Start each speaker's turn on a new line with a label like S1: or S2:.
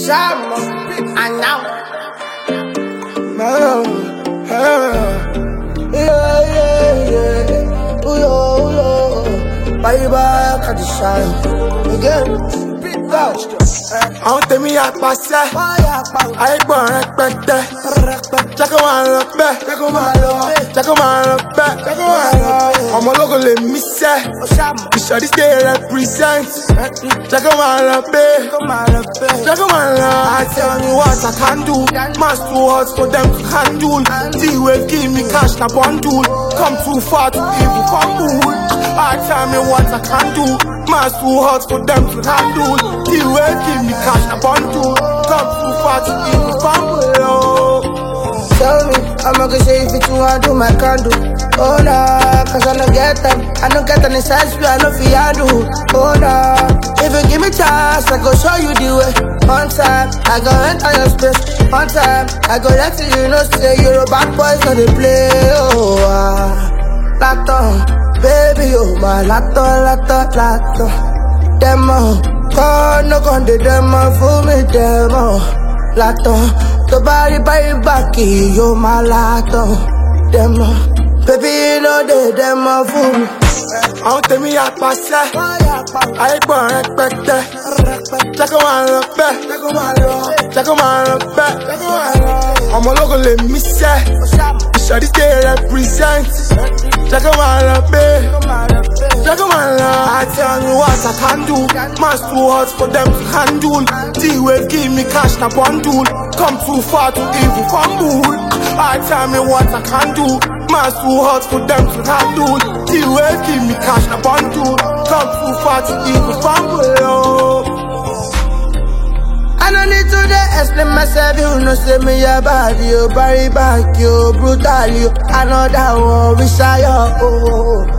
S1: Shama, I know. Bye bye, cut the shine again.
S2: Àwọn tèmi àpàṣẹ, àìgbọ̀n rẹpẹtẹ. Jẹ́ kó máa lọ bẹ́ẹ̀, jẹ́ kó máa lọ bẹ́ẹ̀. Ọmọ ológo lè mí sẹ́, ìṣọ̀dí stay represent. Jẹ́ kó máa lọ bẹ́ẹ̀, jẹ́ kó máa lọ. I tell me what I can do, man's too hot for them to handle. D-Wave give me cash na bundle, come too far to even fumble. I tell me what I can do, man's too hot for them to handle. D-Wave give me cash na bundle, come too far to even fumble.
S1: Tell me, I'm gonna say if it's what I do, my can do. Oh nah, cause I don't get them. I don't get any sense, I know fi I do. Oh nah, if you give me chance, I go show you the way. On time, I go enter your space. On time, I go let you know, say you're a bad boy, so they play. Oh Lato, baby, oh my Lato. Demo, call no con de demo, fool me demo. Lato, the body back, you my Lato. Demo, baby, you know they demo fool me.
S2: Àwọn tèmi àpàṣẹ, àìgbọ̀n rẹpẹtẹ. Jẹ́ kó máa lọ bẹ́ẹ̀, jẹ́ kó máa lọ bẹ́ẹ̀. Ọmọ ológo lè mí sẹ́, ìṣọ̀dí stay represent. Jẹ́ kó máa lọ bẹ́ẹ̀, jẹ́ kó máa lọ. I tell me what I can do, man's too hot for them to handle. D-Wave give me cash na bundle, come too far to even fumble. I tell me what I can do, man's too hot for them to handle. D-Wave give me cash na bundle, come too far to even fumble.
S1: I don't need to explain myself, you know, say me a bad, you, body back, you, brutal, you. I know that one, wish I, oh.